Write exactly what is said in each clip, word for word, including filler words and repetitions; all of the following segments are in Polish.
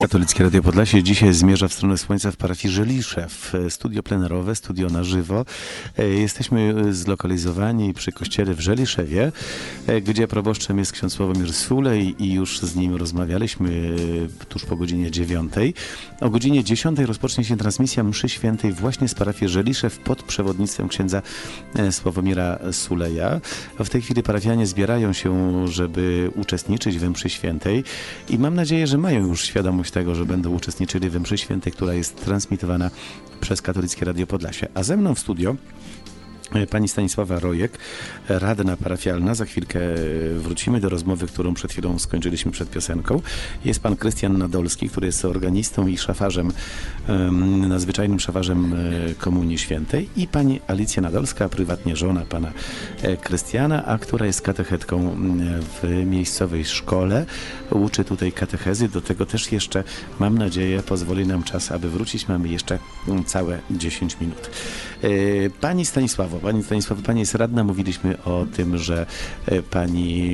Katolickie Radio Podlasie dzisiaj zmierza w stronę słońca w parafii Żeliszew. Studio plenerowe, studio na żywo. Jesteśmy zlokalizowani przy kościele w Żeliszewie, gdzie proboszczem jest ksiądz Sławomir Sulej i już z nim rozmawialiśmy tuż po godzinie dziewiątej. O godzinie dziesiątej rozpocznie się transmisja mszy świętej właśnie z parafii Żeliszew pod przewodnictwem księdza Sławomira Suleja. W tej chwili parafianie zbierają się, żeby uczestniczyć we mszy świętej i mam nadzieję, że mają już świadomość tego, że będą uczestniczyli we mszy świętej, która jest transmitowana przez Katolickie Radio Podlasie. A ze mną w studio pani Stanisława Rojek, radna parafialna. Za chwilkę wrócimy do rozmowy, którą przed chwilą skończyliśmy przed piosenką. Jest pan Krystian Nadolski, który jest organistą i szafarzem, nadzwyczajnym szafarzem Komunii Świętej, i pani Alicja Nadolska, prywatnie żona pana Krystiana, a która jest katechetką w miejscowej szkole. Uczy tutaj katechezy. Do tego też jeszcze, mam nadzieję, pozwoli nam czas, aby wrócić. Mamy jeszcze całe dziesięć minut. Pani Stanisławo, Pani Stanisławo, pani jest radna. Mówiliśmy o tym, że pani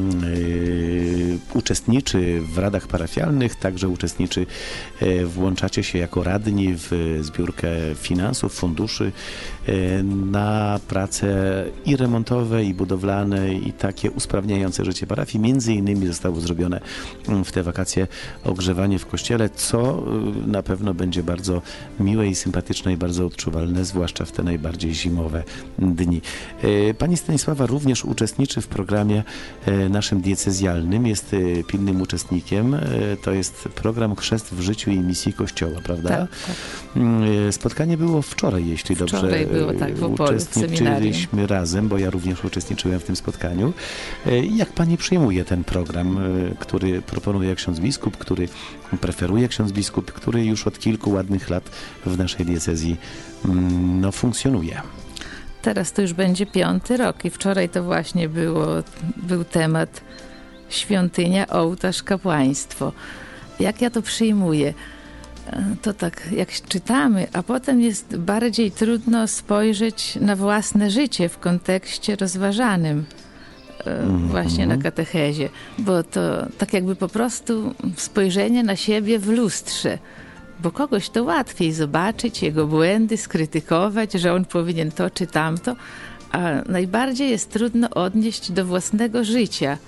y, uczestniczy w radach parafialnych, także uczestniczy, y, włączacie się jako radni w zbiórkę finansów, funduszy y, na prace i remontowe, i budowlane, i takie usprawniające życie parafii. Między innymi zostało zrobione w te wakacje ogrzewanie w kościele, co y, na pewno będzie bardzo miłe i sympatyczne i bardzo odczuwalne, zwłaszcza w te najbardziej zimowe dni. Pani Stanisława również uczestniczy w programie naszym diecezjalnym, jest pilnym uczestnikiem. To jest program Chrzest w życiu i misji Kościoła, prawda? Tak, tak. Spotkanie było wczoraj, jeśli wczoraj dobrze było, tak, w Opolu, uczestniczyliśmy razem, bo ja również uczestniczyłem w tym spotkaniu. Jak pani przyjmuje ten program, który proponuje ksiądz biskup, który preferuje ksiądz biskup, który już od kilku ładnych lat w naszej diecezji no, funkcjonuje? Teraz to już będzie piąty rok i wczoraj to właśnie było, był temat świątynia, ołtarz, kapłaństwo. Jak ja to przyjmuję? To tak jak czytamy, a potem jest bardziej trudno spojrzeć na własne życie w kontekście rozważanym właśnie na katechezie, bo to tak jakby po prostu spojrzenie na siebie w lustrze. Bo kogoś to łatwiej zobaczyć, jego błędy, skrytykować, że on powinien to czy tamto, a najbardziej jest trudno odnieść do własnego życia.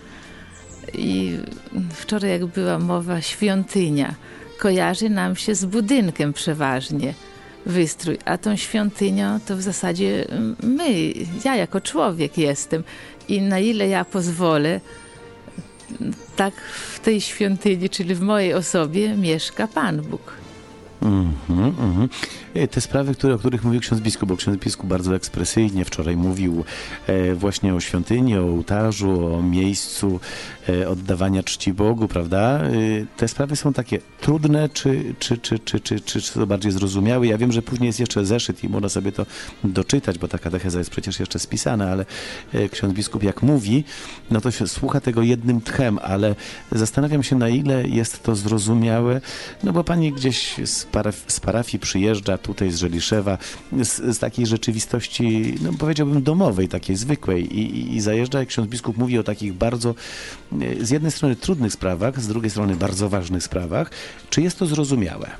I wczoraj, jak była mowa świątynia, kojarzy nam się z budynkiem przeważnie wystrój, a tą świątynią to w zasadzie my, ja jako człowiek jestem. I na ile ja pozwolę, tak w tej świątyni, czyli w mojej osobie, mieszka Pan Bóg. Mm -hmm, mm -hmm. Te sprawy, które, o których mówił ksiądz biskup, bo ksiądz biskup bardzo ekspresyjnie wczoraj mówił e, właśnie o świątyni, o ołtarzu, o miejscu e, oddawania czci Bogu, prawda? E, te sprawy są takie trudne, czy, czy, czy, czy, czy, czy, czy to bardziej zrozumiałe? Ja wiem, że później jest jeszcze zeszyt i można sobie to doczytać, bo ta katecheza jest przecież jeszcze spisana, ale e, ksiądz biskup jak mówi, no to się słucha tego jednym tchem, ale zastanawiam się, na ile jest to zrozumiałe, no bo pani gdzieś z Paraf z parafii przyjeżdża tutaj z Żeliszewa, z, z takiej rzeczywistości, no powiedziałbym domowej, takiej zwykłej i, i, i zajeżdża, jak ksiądz biskup mówi o takich bardzo, z jednej strony trudnych sprawach, z drugiej strony bardzo ważnych sprawach. Czy jest to zrozumiałe?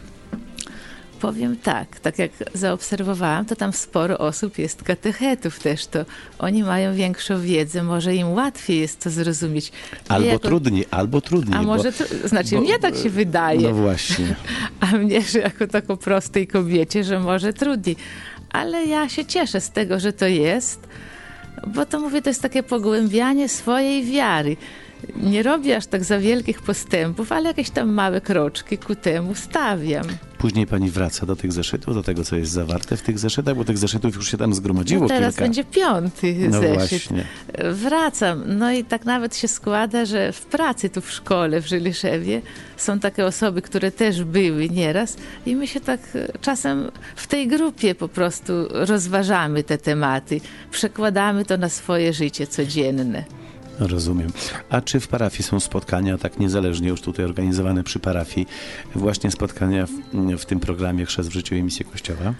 Powiem tak, tak jak zaobserwowałam, to tam sporo osób jest katechetów też, to oni mają większą wiedzę, może im łatwiej jest to zrozumieć. Albo jako... trudniej, albo trudniej. A może, tru... znaczy bo... mnie tak się wydaje. No właśnie. A mnie, że jako taką prostej kobiecie, że może trudniej. Ale ja się cieszę z tego, że to jest, bo to mówię, to jest takie pogłębianie swojej wiary. Nie robię aż tak za wielkich postępów, ale jakieś tam małe kroczki ku temu stawiam. Później pani wraca do tych zeszytów, do tego, co jest zawarte w tych zeszytach, bo tych zeszytów już się tam zgromadziło no teraz kilka. Będzie piąty no zeszyt. Właśnie. Wracam. No i tak nawet się składa, że w pracy tu w szkole w Żeliszewie są takie osoby, które też były nieraz i my się tak czasem w tej grupie po prostu rozważamy te tematy, przekładamy to na swoje życie codzienne. Rozumiem. A czy w parafii są spotkania, tak niezależnie już tutaj organizowane przy parafii, właśnie spotkania w, w tym programie Chrzest w życiu i misję Kościoła?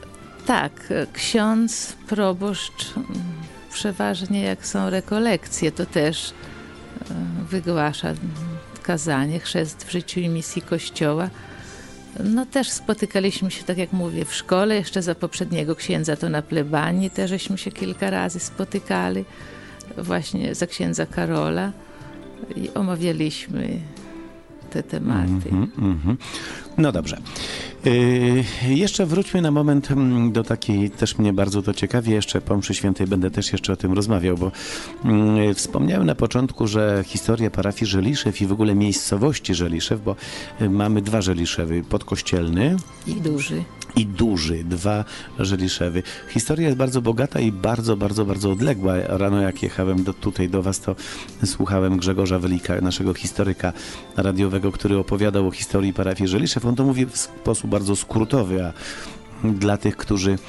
Tak. Ksiądz, proboszcz, przeważnie jak są rekolekcje, to też wygłasza kazanie, chrzest w życiu i misji Kościoła. No też spotykaliśmy się, tak jak mówię, w szkole, jeszcze za poprzedniego księdza to na plebanii, też żeśmy się kilka razy spotykali, właśnie za księdza Karola i omawialiśmy te tematy. Mm-hmm, mm-hmm. No dobrze. Yy, jeszcze wróćmy na moment do takiej, też mnie bardzo to ciekawi, jeszcze po mszy świętej będę też jeszcze o tym rozmawiał, bo yy, wspomniałem na początku, że historia parafii Żeliszew i w ogóle miejscowości Żeliszew, bo yy, mamy dwa Żeliszewy, podkościelny i duży. I duży, dwa Żeliszewy. Historia jest bardzo bogata i bardzo, bardzo, bardzo odległa. Rano jak jechałem do, tutaj do was, to słuchałem Grzegorza Welika, naszego historyka radiowego, który opowiadał o historii parafii Żeliszew. On to mówi w sposób bardzo skrótowy, a dla tych, którzy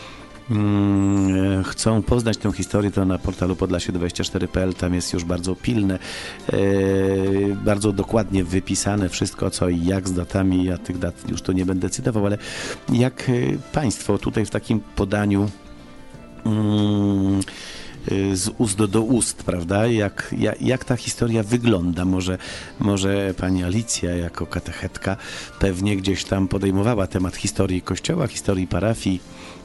Hmm, chcą poznać tę historię, to na portalu podlasie dwadzieścia cztery kropka p l, tam jest już bardzo pilne, e, bardzo dokładnie wypisane wszystko, co i jak z datami. Ja tych dat już tu nie będę cytował, ale jak państwo tutaj w takim podaniu hmm, z ust do, do ust, prawda? Jak, jak, jak ta historia wygląda? Może, może pani Alicja jako katechetka pewnie gdzieś tam podejmowała temat historii Kościoła, historii parafii.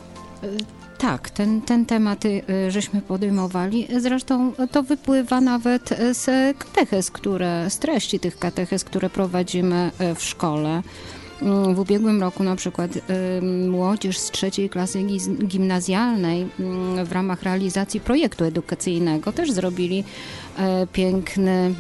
Tak, ten, ten temat y, żeśmy podejmowali. Zresztą to wypływa nawet z katechez, które, z treści tych katechez, które prowadzimy w szkole. W ubiegłym roku na przykład y, młodzież z trzeciej klasy gimnazjalnej y, w ramach realizacji projektu edukacyjnego też zrobili y, piękny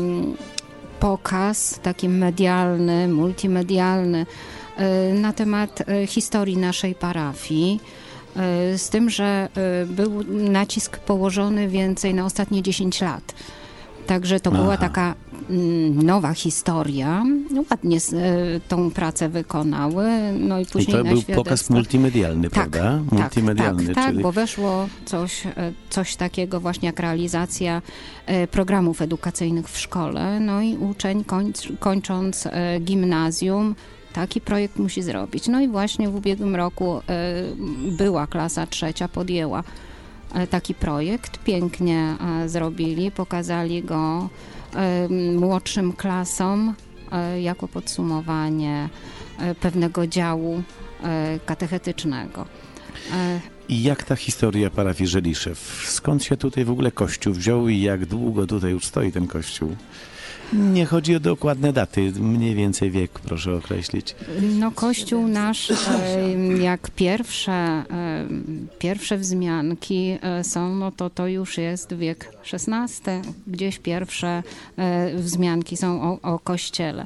y, pokaz, taki medialny, multimedialny y, na temat y, historii naszej parafii. Z tym, że był nacisk położony więcej na ostatnie dziesięć lat. Także to Aha. była taka nowa historia. Ładnie tą pracę wykonały. No i później I to na był świadectwo... pokaz multimedialny, tak, prawda? Tak, multimedialny, tak, tak, czyli... bo weszło coś, coś takiego właśnie jak realizacja programów edukacyjnych w szkole. No i uczeń końc, kończąc gimnazjum taki projekt musi zrobić. No i właśnie w ubiegłym roku y, była klasa trzecia, podjęła y, taki projekt. Pięknie y, zrobili, pokazali go y, młodszym klasom y, jako podsumowanie y, pewnego działu y, katechetycznego. Y, I jak ta historia parafii Żeliszew? Skąd się tutaj w ogóle Kościół wziął i jak długo tutaj już stoi ten Kościół? Nie chodzi o dokładne daty, mniej więcej wiek proszę określić. No Kościół nasz, jak pierwsze, pierwsze wzmianki są, no to to już jest wiek szesnasty, gdzieś pierwsze wzmianki są o, o Kościele.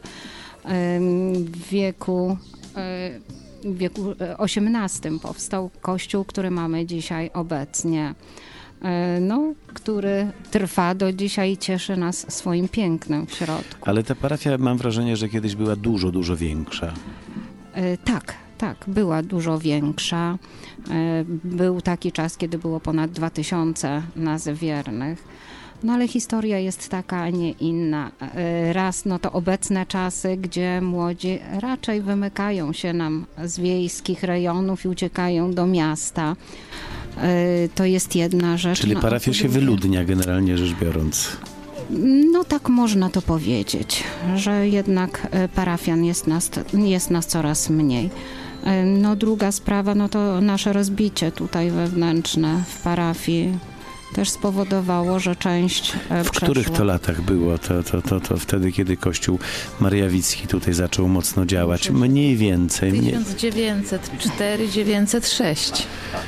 W wieku, w wieku osiemnastym powstał Kościół, który mamy dzisiaj obecnie. No, który trwa do dzisiaj i cieszy nas swoim pięknem w środku. Ale ta parafia, mam wrażenie, że kiedyś była dużo, dużo większa. E, tak, tak, była dużo większa. E, był taki czas, kiedy było ponad dwa tysiące nas wiernych. No ale historia jest taka, a nie inna. E, raz, no to obecne czasy, gdzie młodzi raczej wymykają się nam z wiejskich rejonów i uciekają do miasta. To jest jedna rzecz. Czyli no, parafia się wyludnia generalnie rzecz biorąc. No tak można to powiedzieć, że jednak parafian jest nas, jest nas coraz mniej. No druga sprawa, no to nasze rozbicie tutaj wewnętrzne w parafii też spowodowało, że część W przeszła. których to latach było? To, to, to, to wtedy, kiedy Kościół Mariawicki tutaj zaczął mocno działać? Mniej więcej. Mniej... tysiąc dziewięćset cztery do dziewięćset sześć.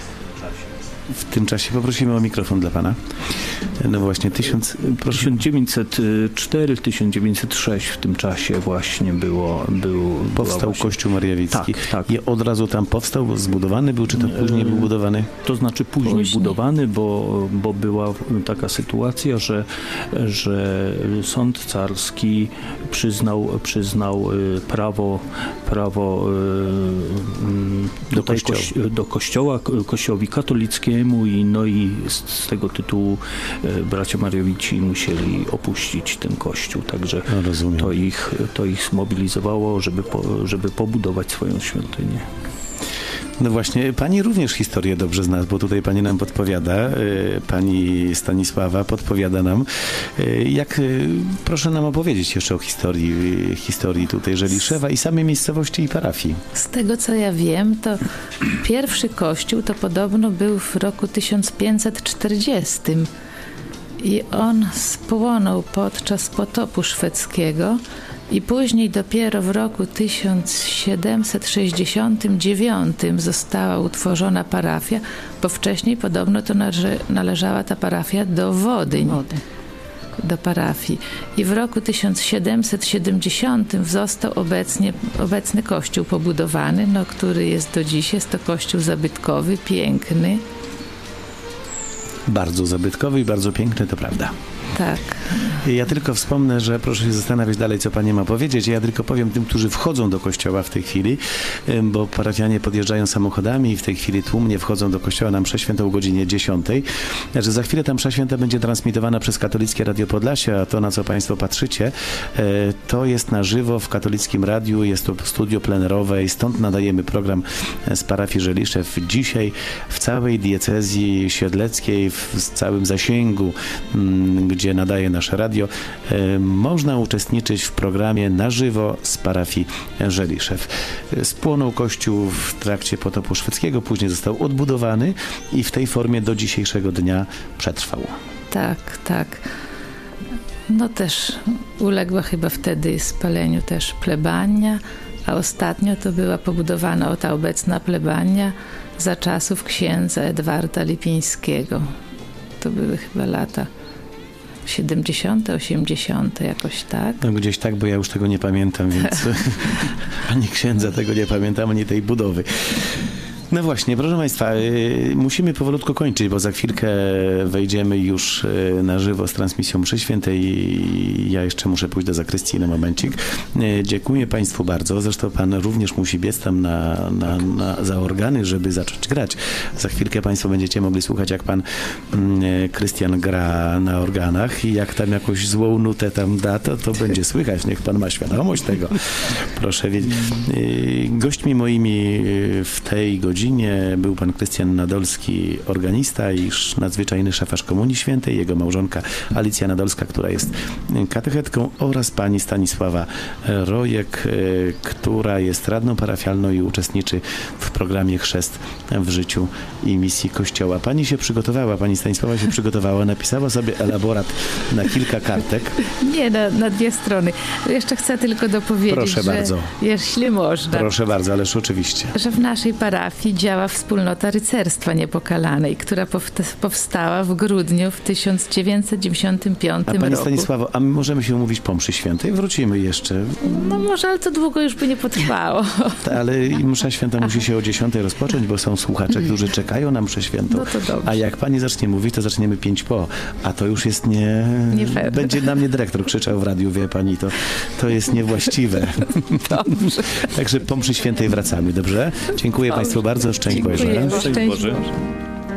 W tym czasie poprosimy o mikrofon dla pana. No właśnie, tysiąc, proszę. tysiąc dziewięćset cztery do tysiąc dziewięćset sześć w tym czasie właśnie było... Był, powstał właśnie... Kościół Mariawicki. Tak, tak. I od razu tam powstał, zbudowany był, czy to później był budowany? To znaczy później, później. budowany, bo, bo była taka sytuacja, że, że sąd carski przyznał, przyznał prawo, prawo do, do, kościoła. kości do kościoła, kościołowi katolickiemu i, no i z, z tego tytułu bracia Mariawici musieli opuścić ten kościół, także no, to ich, to ich zmobilizowało, żeby, po, żeby pobudować swoją świątynię. No właśnie, pani również historię dobrze zna, bo tutaj pani nam podpowiada, y, pani Stanisława podpowiada nam. Y, Jak, y, proszę nam opowiedzieć jeszcze o historii, y, historii tutaj Żeliszewa i samej miejscowości i parafii. Z tego co ja wiem, to pierwszy kościół to podobno był w roku tysiąc pięćset czterdziestym i on spłonął podczas potopu szwedzkiego i później dopiero w roku tysiąc siedemset sześćdziesiątym dziewiątym została utworzona parafia, bo wcześniej podobno to należy, należała ta parafia do Wodyń. Wody. Do parafii. I w roku tysiąc siedemset siedemdziesiątym został obecnie, obecny kościół pobudowany, no, który jest do dziś. Jest to kościół zabytkowy, piękny. Bardzo zabytkowy i bardzo piękny, to prawda. Tak. Ja tylko wspomnę, że proszę się zastanawiać dalej, co pani ma powiedzieć. Ja tylko powiem tym, którzy wchodzą do kościoła w tej chwili, bo parafianie podjeżdżają samochodami i w tej chwili tłumnie wchodzą do kościoła na mszę świętą o godzinie dziesiątej. Że za chwilę ta msza święta będzie transmitowana przez Katolickie Radio Podlasie, a to, na co państwo patrzycie, to jest na żywo w Katolickim Radiu, jest to studio plenerowe i stąd nadajemy program z parafii Żeliszew. Dzisiaj w całej diecezji siedleckiej, w całym zasięgu, gdzie nadaje nasze radio, można uczestniczyć w programie na żywo z parafii Żeliszew. Spłonął kościół w trakcie potopu szwedzkiego, później został odbudowany i w tej formie do dzisiejszego dnia przetrwał. Tak, tak. No też uległa chyba wtedy spaleniu też plebania, a ostatnio to była pobudowana o ta obecna plebania za czasów księdza Edwarda Lipińskiego. To były chyba lata siedemdziesiąte, osiemdziesiąte, jakoś tak. No gdzieś tak, bo ja już tego nie pamiętam, więc ani księdza tego nie pamiętam, ani tej budowy. No właśnie, proszę państwa, y, musimy powolutku kończyć, bo za chwilkę wejdziemy już y, na żywo z transmisją mszy świętej i ja jeszcze muszę pójść do zakrystii na momencik. Y, dziękuję państwu bardzo. Zresztą pan również musi biec tam na, na, na, za organy, żeby zacząć grać. Za chwilkę państwo będziecie mogli słuchać, jak pan y, Krystian gra na organach i jak tam jakąś złą nutę tam da, to, to będzie słychać. Niech pan ma świadomość tego. Proszę wiedzieć. Y, gośćmi moimi y, w tej godzinie był pan Krystian Nadolski, organista i nadzwyczajny szafarz Komunii Świętej, jego małżonka Alicja Nadolska, która jest katechetką, oraz pani Stanisława Rojek, która jest radną parafialną i uczestniczy w programie Chrzest w życiu i misji Kościoła. Pani się przygotowała, pani Stanisława się przygotowała, napisała sobie elaborat na kilka kartek. Nie, na, na dwie strony. Jeszcze chcę tylko dopowiedzieć, Proszę że bardzo. jeśli można, Proszę bardzo, ależ oczywiście. że w naszej parafii działa Wspólnota Rycerstwa Niepokalanej, która powt- powstała w grudniu w tysiąc dziewięćset dziewięćdziesiątym piątym A pani roku. Stanisławo, a my możemy się umówić po mszy świętej? Wrócimy jeszcze. No może, ale to długo już by nie potrwało. Ale msza święta musi się o dziesiątej rozpocząć, bo są słuchacze, którzy czekają na mszę świętą. No to dobrze. A jak pani zacznie mówić, to zaczniemy pięć po. A to już jest nie... Nie fair. Będzie na mnie dyrektor krzyczał w radiu, wie pani, to, to jest niewłaściwe. Dobrze. Także po mszy świętej wracamy, dobrze? Dziękuję Dobrze. państwu bardzo. Szczęść Boże. Dziękuję. Szczęść Szczęść Boże. Boże.